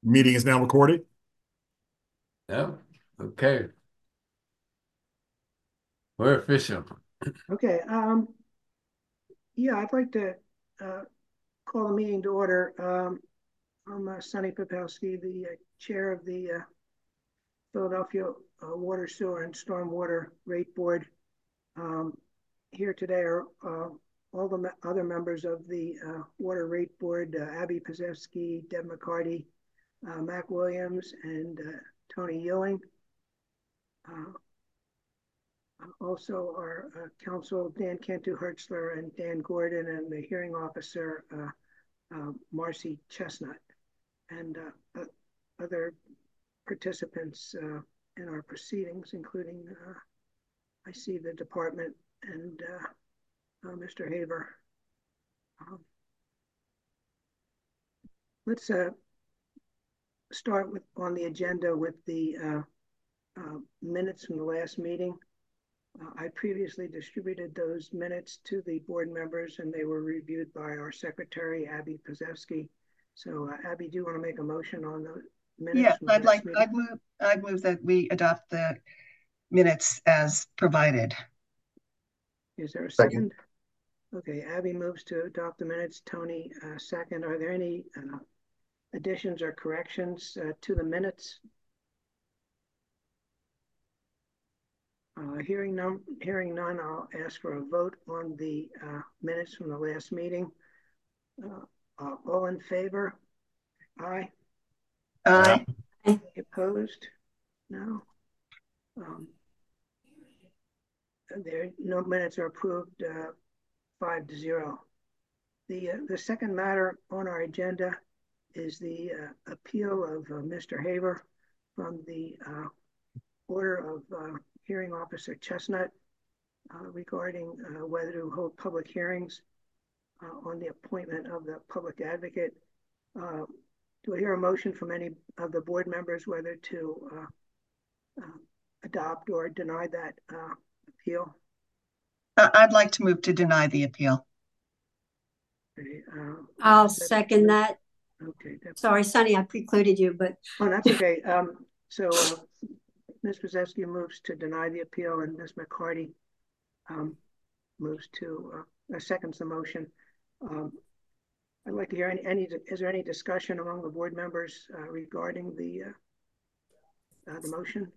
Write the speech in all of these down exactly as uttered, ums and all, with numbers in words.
Meeting is now recorded. No? Okay. We're official. Okay, um, yeah, I'd like to uh, call the meeting to order. Um, I'm uh, Sonny Popelski, the uh, chair of the uh, Philadelphia uh, Water, Sewer, and Stormwater Rate Board. Um, here today are uh, all the me other members of the uh, Water Rate Board, uh, Abby Pazewski, Deb McCarty, uh, Mac Williams, and uh, Tony Ewing. Uh, Also, our uh, counsel, Dan Cantu Hertzler and Dan Gordon, and the hearing officer, uh, uh, Marcy Chestnut, and uh, uh, other participants uh, in our proceedings, including uh, I see the department and uh, uh, Mister Haver. Um, let's uh, start with on the agenda with the uh, uh, minutes from the last meeting. Uh, I previously distributed those minutes to the board members and they were reviewed by our secretary, Abby Pazewski. So uh, Abby, do you want to make a motion on the minutes Yes, from the I'd last like, meeting? I'd move, I'd move that we adopt the minutes as provided. Is there a second? Second. Okay, Abby moves to adopt the minutes. Tony, uh, second. Are there any uh, additions or corrections uh, to the minutes? Uh, hearing none, hearing none, I'll ask for a vote on the uh, minutes from the last meeting. Uh, uh, all in favor? Aye. Aye. Aye. Opposed? No. Um, there, no minutes are approved. Uh, five to zero. The uh, the second matter on our agenda is the uh, appeal of uh, Mister Haver from the uh, order of uh, hearing officer Chestnut uh, regarding uh, whether to hold public hearings uh, on the appointment of the public advocate. Uh, do I hear a motion from any of the board members whether to uh, uh, adopt or deny that uh, appeal? I'd like to move to deny the appeal. Okay, uh, I'll second that. Okay. Sorry, Sonny, I precluded you, but. Oh, that's okay. Um, so uh, Miz Pazewski moves to deny the appeal and Miz McCarty um, moves to, uh, uh, seconds the motion. Um, I'd like to hear any, any, is there any discussion among the board members uh, regarding the, uh, uh, the motion?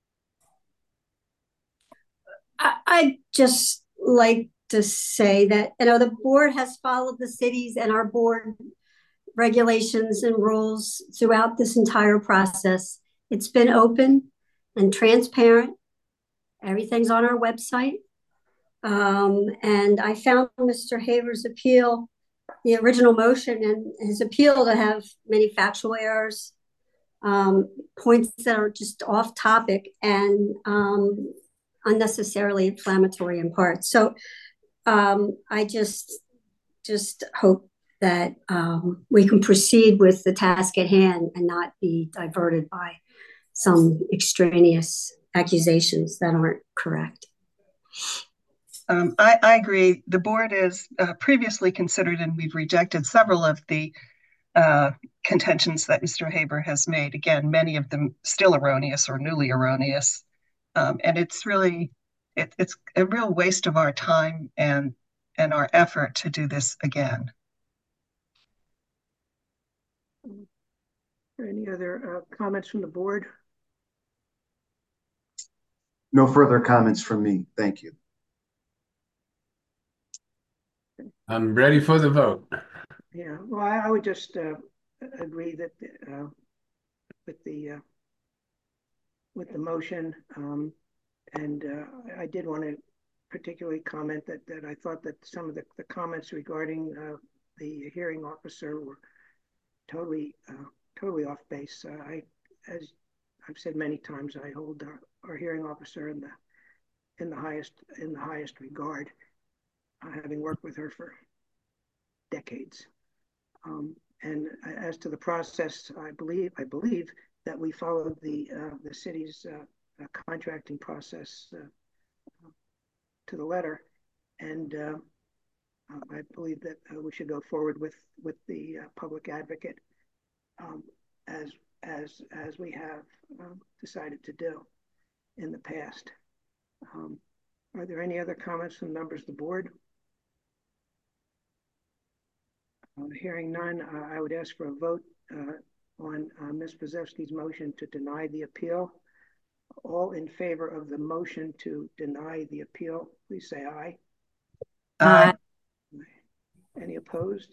I, I just like to say that, you know, the board has followed the cities and our board regulations and rules throughout this entire process. It's been open and transparent. Everything's on our website. Um, and I found Mister Haver's appeal, the original motion, and his appeal to have many factual errors, um, points that are just off topic and um, unnecessarily inflammatory in parts. So um, I just just hope that um, we can proceed with the task at hand and not be diverted by some extraneous accusations that aren't correct. Um, I, I agree. The board has uh, previously considered and we've rejected several of the uh, contentions that Mister Haver has made. Again, many of them still erroneous or newly erroneous. Um, and it's really, it, it's a real waste of our time and, and our effort to do this again. Any other uh, comments from the board? No further comments from me. Thank you. I'm ready for the vote. Yeah, well, I, I would just uh, agree that uh, with the uh, with the motion, um, and uh, I did want to particularly comment that that I thought that some of the, the comments regarding uh, the hearing officer were totally uh, totally off base. Uh, I, as I've said many times, I hold our, our hearing officer in the in the highest in the highest regard, uh, having worked with her for decades. Um, and as to the process, I believe I believe that we followed the uh, the city's uh, uh, contracting process uh, to the letter, and uh, I believe that uh, we should go forward with with the uh, public advocate um, as as, as we have um, decided to do in the past. Um, Are there any other comments from members of the board? Uh, Hearing none, uh, I would ask for a vote uh, on uh, Miz Pozevsky's motion to deny the appeal. All in favor of the motion to deny the appeal, please say aye. Aye. Any opposed?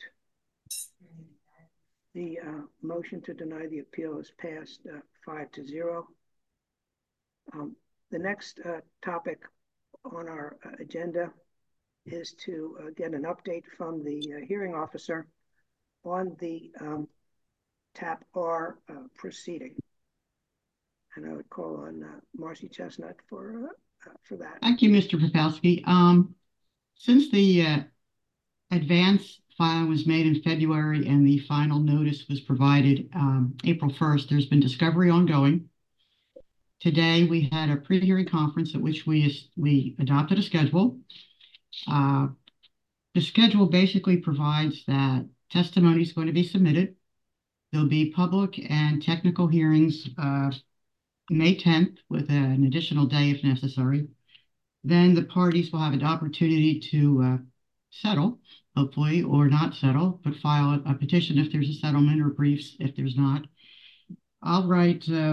The uh, motion to deny the appeal is passed uh, five to zero. Um, the next uh, topic on our uh, agenda is to uh, get an update from the uh, hearing officer on the um, TAP R uh, proceeding. And I would call on uh, Marcy Chestnut for uh, uh, for that. Thank you, Mister Popelski. Um, since the uh, advance filing was made in February and the final notice was provided um, April first, there's been discovery ongoing. Today, we had a pre-hearing conference at which we, we adopted a schedule. Uh, the schedule basically provides that testimony is going to be submitted. There'll be public and technical hearings uh, May tenth with an additional day if necessary. Then the parties will have an opportunity to uh, settle, hopefully, or not settle, but file a, a petition if there's a settlement or briefs if there's not. I'll write uh,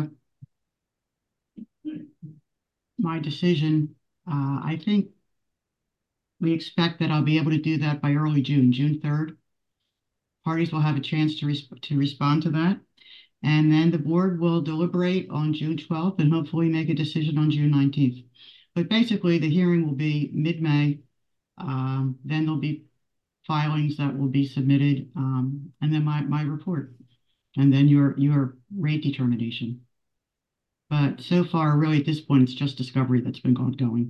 my decision. Uh, I think we expect that I'll be able to do that by early June, June third. Parties will have a chance to, resp to respond to that. And then the board will deliberate on June twelfth and hopefully make a decision on June nineteenth. But basically, the hearing will be mid-May. Um, then there'll be filings that will be submitted, um, and then my, my report, and then your, your rate determination. But so far, really, at this point, it's just discovery that's been going.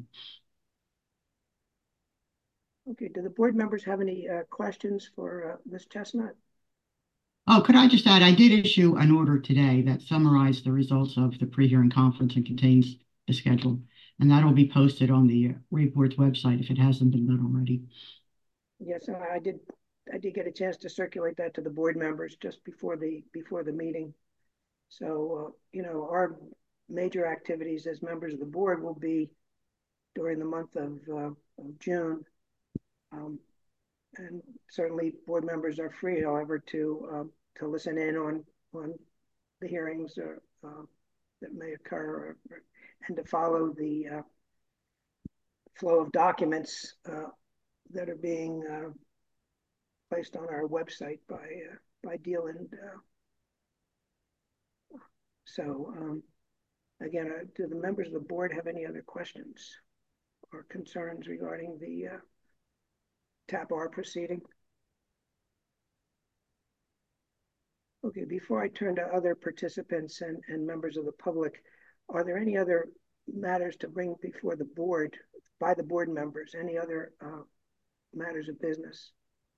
Okay, do the board members have any uh, questions for uh, Miz Chestnut? Oh, could I just add, I did issue an order today that summarized the results of the pre-hearing conference and contains the schedule. And that'll be posted on the Rate Board's website if it hasn't been done already. Yes, I did. I did get a chance to circulate that to the board members just before the before the meeting. So uh, you know, our major activities as members of the board will be during the month of, uh, of June, um, and certainly board members are free, however, to uh, to listen in on on the hearings or, uh, that may occur, or, or, and to follow the uh, flow of documents uh, that are being uh, placed on our website by uh, by Dealand. Uh, so um, again, uh, do the members of the board have any other questions or concerns regarding the uh, TAP R proceeding? Okay, before I turn to other participants and, and members of the public, are there any other matters to bring before the board, by the board members, any other uh, matters of business?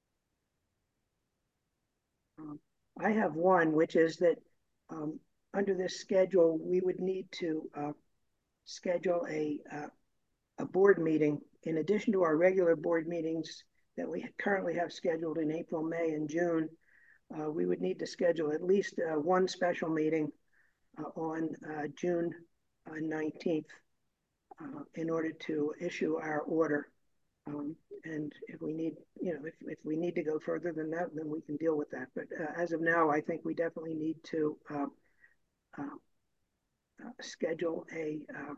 Um, I have one, which is that um, under this schedule, we would need to uh, schedule a, uh, a board meeting in addition to our regular board meetings that we currently have scheduled in April, May, and June. Uh, we would need to schedule at least uh, one special meeting uh, on uh, June nineteenth uh, in order to issue our order. Um, and if we need, you know, if, if we need to go further than that, then we can deal with that. But uh, as of now, I think we definitely need to uh, uh, uh, schedule a, uh,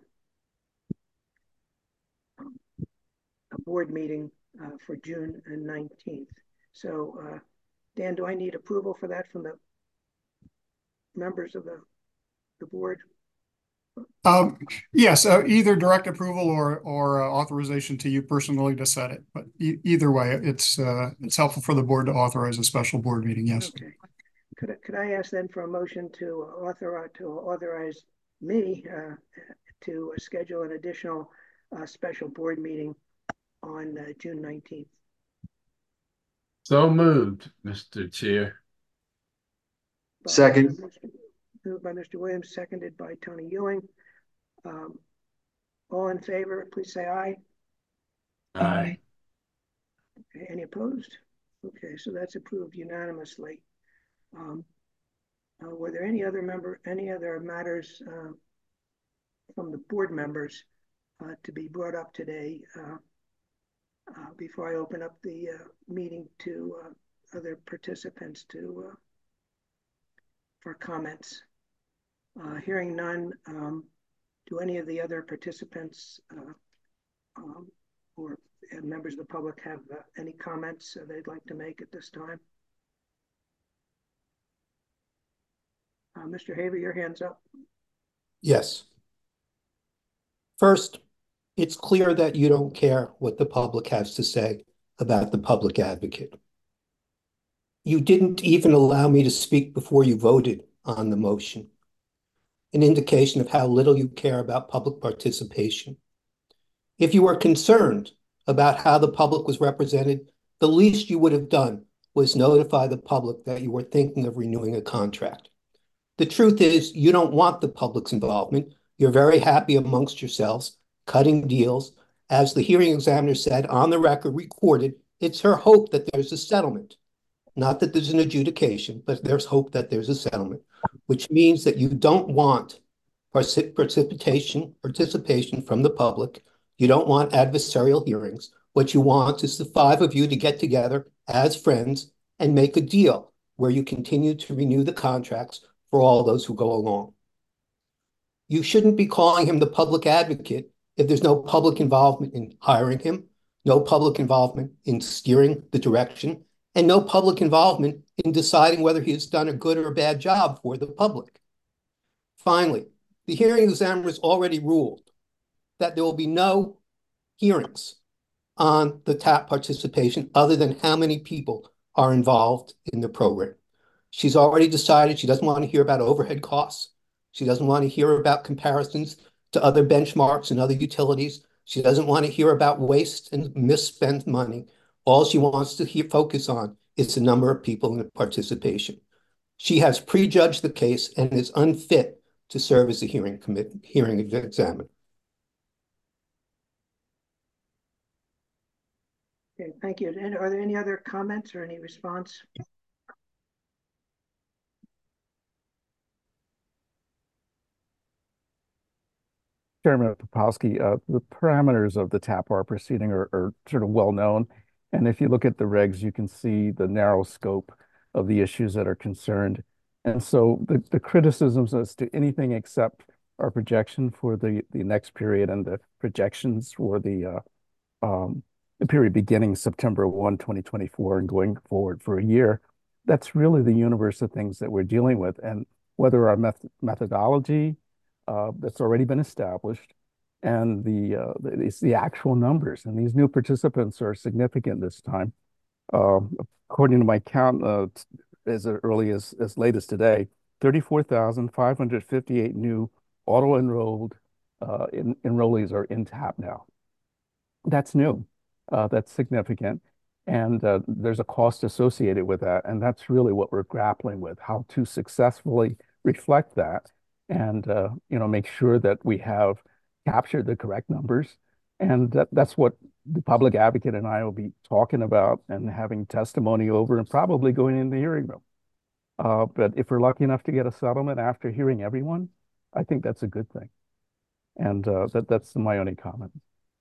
um, a board meeting uh, for June nineteenth. So, uh, Dan, do I need approval for that from the members of the, the board? Um, yes, uh, either direct approval or or uh, authorization to you personally to set it. But e either way, it's uh, it's helpful for the board to authorize a special board meeting. Yes. Okay. Could I, could I ask then for a motion to authorize to authorize me uh, to schedule an additional uh, special board meeting on uh, June nineteenth? So moved, Mister Chair. By, Second. Uh, moved by Mister Williams, seconded by Tony Ewing. Um, all in favor, please say aye. Aye. Okay, any opposed? Okay, so that's approved unanimously. Um, Uh, were there any other member, any other matters uh, from the board members uh, to be brought up today uh, uh, before I open up the uh, meeting to uh, other participants to uh, for comments? Uh, hearing none, um, do any of the other participants uh, um, or members of the public have uh, any comments uh, they'd like to make at this time? Uh, Mister Haber, your hand's up. Yes. First, it's clear that you don't care what the public has to say about the public advocate. You didn't even allow me to speak before you voted on the motion, an indication of how little you care about public participation. If you were concerned about how the public was represented, the least you would have done was notify the public that you were thinking of renewing a contract. The truth is, you don't want the public's involvement. You're very happy amongst yourselves, cutting deals. As the hearing examiner said on the record, recorded, it's her hope that there's a settlement. Not that there's an adjudication, but there's hope that there's a settlement, which means that you don't want participation, participation from the public. You don't want adversarial hearings. What you want is the five of you to get together as friends and make a deal where you continue to renew the contracts for all those who go along. You shouldn't be calling him the public advocate if there's no public involvement in hiring him, no public involvement in steering the direction, and no public involvement in deciding whether he has done a good or a bad job for the public. Finally, the hearing examiner has already ruled that there will be no hearings on the TAP participation other than how many people are involved in the program. She's already decided she doesn't want to hear about overhead costs. She doesn't want to hear about comparisons to other benchmarks and other utilities. She doesn't want to hear about waste and misspent money. All she wants to hear, focus on is the number of people in participation. She has prejudged the case and is unfit to serve as a hearing committee, hearing examiner. Okay, thank you. And are there any other comments or any response? Chairman Popowski, uh, the parameters of the TAPR proceeding are, are sort of well known. And if you look at the regs, you can see the narrow scope of the issues that are concerned. And so the, the criticisms as to anything except our projection for the, the next period and the projections for the, uh, um, the period beginning September first, twenty twenty-four and going forward for a year, that's really the universe of things that we're dealing with. And whether our meth methodology, Uh, that's already been established, and the uh, it's the actual numbers. And these new participants are significant this time. Uh, according to my count, uh, as early as as late as today, thirty-four thousand five hundred fifty-eight new auto-enrolled uh, in, enrollees are in TAP now. That's new. Uh, that's significant. And uh, there's a cost associated with that. And that's really what we're grappling with, how to successfully reflect that and uh, you know, make sure that we have captured the correct numbers. And that, that's what the public advocate and I will be talking about and having testimony over and probably going in the hearing room. Uh, but if we're lucky enough to get a settlement after hearing everyone, I think that's a good thing. And uh, that, that's my only comment.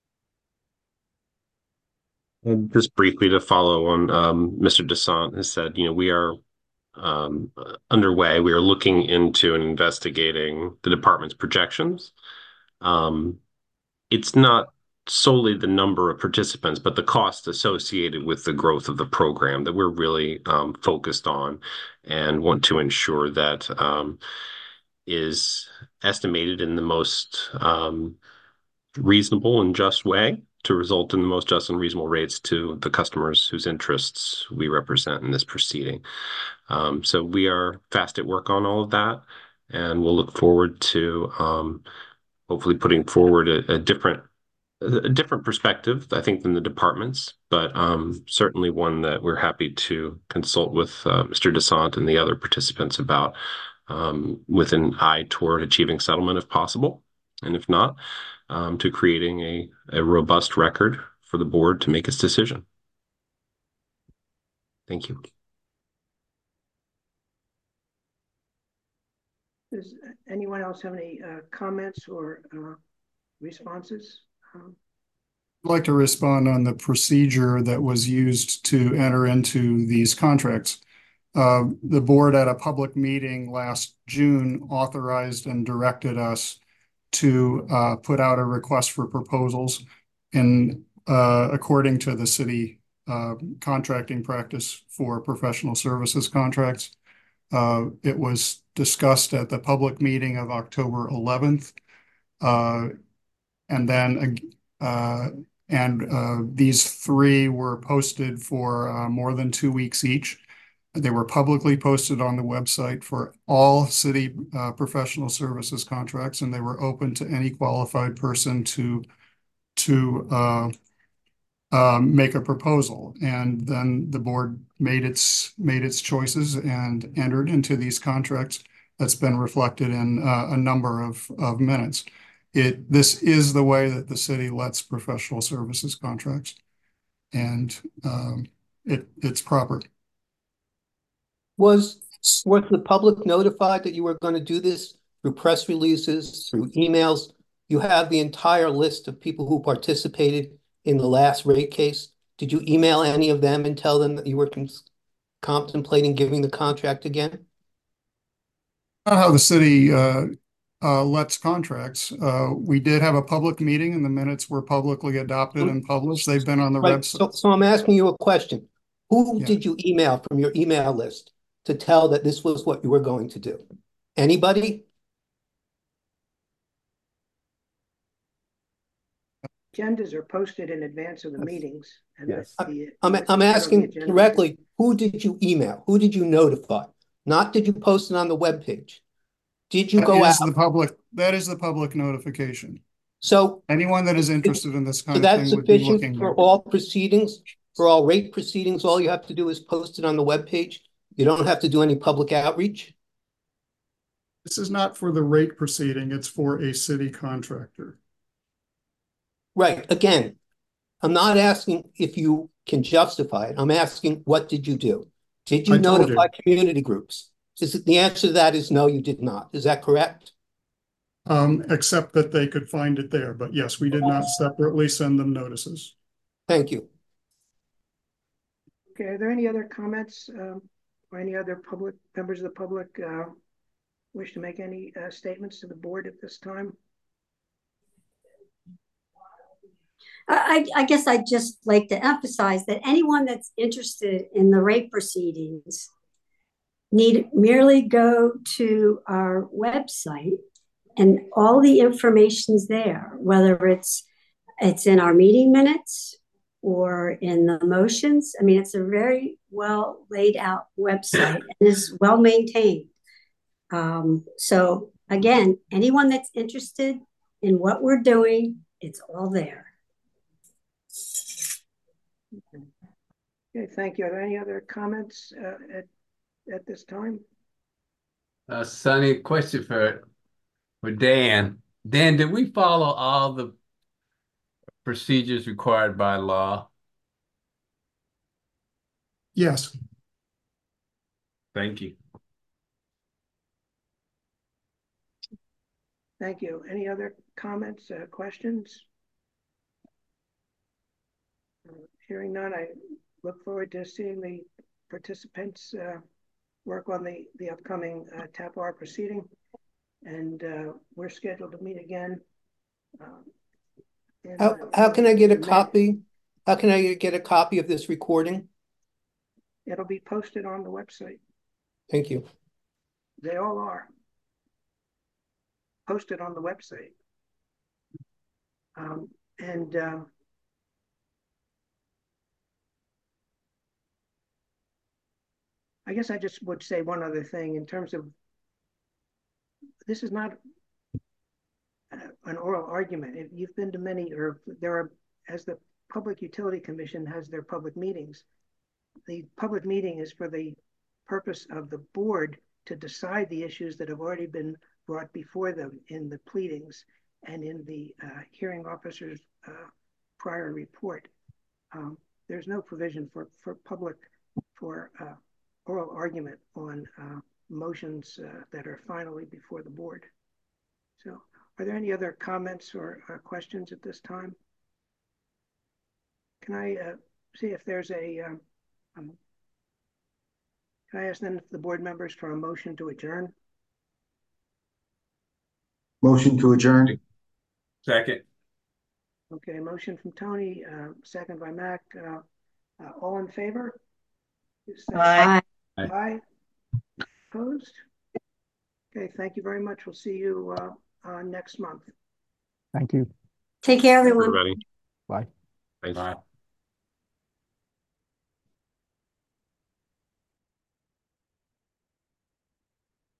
And just briefly to follow on, um, Mister Desant has said, you know, we are um, underway. We are looking into and investigating the department's projections. Um, it's not solely the number of participants, but the cost associated with the growth of the program that we're really um, focused on and want to ensure that um, is estimated in the most um, reasonable and just way to result in the most just and reasonable rates to the customers whose interests we represent in this proceeding. Um, so we are fast at work on all of that, and we'll look forward to um, hopefully putting forward a, a different a different perspective, I think, than the departments, but um, certainly one that we're happy to consult with uh, Mister Desant and the other participants about, um, with an eye toward achieving settlement if possible, and if not, um, to creating a, a robust record for the board to make its decision. Thank you. Does anyone else have any uh, comments or uh, responses? Um, I'd like to respond on the procedure that was used to enter into these contracts. Uh, the board at a public meeting last June authorized and directed us to uh, put out a request for proposals. And uh, according to the city uh, contracting practice for professional services contracts, uh, it was discussed at the public meeting of October eleventh. Uh, and then uh, and uh, these three were posted for uh, more than two weeks each. They were publicly posted on the website for all city uh, professional services contracts, and they were open to any qualified person to to uh, uh, make a proposal. And then the board made its made its choices and entered into these contracts. That's been reflected in uh, a number of of minutes. It this is the way that the city lets professional services contracts, and um, it it's proper. Was, was the public notified that you were going to do this through press releases, through emails? You have the entire list of people who participated in the last rate case. Did you email any of them and tell them that you were contemplating giving the contract again? Not how the city uh, uh, lets contracts. Uh, we did have a public meeting, and the minutes were publicly adopted and published. They've been on the Right. website. So, so I'm asking you a question. Who Yeah. did you email from your email list to tell that this was what you were going to do? Anybody? Agendas are posted in advance of the Yes. meetings. And Yes. that's the, I'm, that's I'm the asking agenda. directly, who did you email? Who did you notify? Not did you post it on the webpage? Did you That go out? is the public. That is the public notification. So, Anyone that is interested in this so kind of that's thing would be sufficient looking for there. all proceedings, for all rate proceedings? All you have to do is post it on the webpage. You don't have to do any public outreach. This is not for the rate proceeding. It's for a city contractor. Right. Again, I'm not asking if you can justify it. I'm asking, what did you do? Did you I told notify you. community groups? Is it, the answer to that is no, you did not. Is that correct? Um, except that they could find it there. But yes, we did not separately send them notices. Thank you. Okay, are there any other comments um, or any other public members of the public uh, wish to make any uh, statements to the board at this time? I, I guess I'd just like to emphasize that anyone that's interested in the rate proceedings need merely go to our website, and all the information's there, whether it's it's in our meeting minutes or in the motions. I mean, it's a very well laid out website and is well maintained. Um, so again, anyone that's interested in what we're doing, it's all there. Okay, thank you. Are there any other comments uh, at, at this time? Uh, Sonny, question for, for Dan. Dan, did we follow all the procedures required by law? Yes. Thank you. Thank you. Any other comments, uh, questions? Uh, hearing none, I look forward to seeing the participants uh, work on the, the upcoming uh, T A P R proceeding. And uh, we're scheduled to meet again. Um, in, How, uh, how can I get a May. copy? How can I get a copy of this recording? It'll be posted on the website. Thank you. They all are posted on the website. Um, and uh, I guess I just would say one other thing in terms of, this is not an oral argument. If you've been to many, or there are, as the Public Utility Commission has their public meetings, the public meeting is for the purpose of the board to decide the issues that have already been brought before them in the pleadings and in the uh, hearing officer's uh, prior report. Um, there's no provision for, for public, for uh, oral argument on uh, motions uh, that are finally before the board. So are there any other comments or uh, questions at this time? Can I uh, see if there's a, um, um, can I ask then the board members for a motion to adjourn? Motion to adjourn. Second. Okay, motion from Tony, uh, second by Mac. Uh, uh, all in favor? Say Aye. Aye. Aye. Opposed? Okay, thank you very much. We'll see you uh, uh, next month. Thank you. Take care, everyone. Everybody. Bye. Thanks. Bye.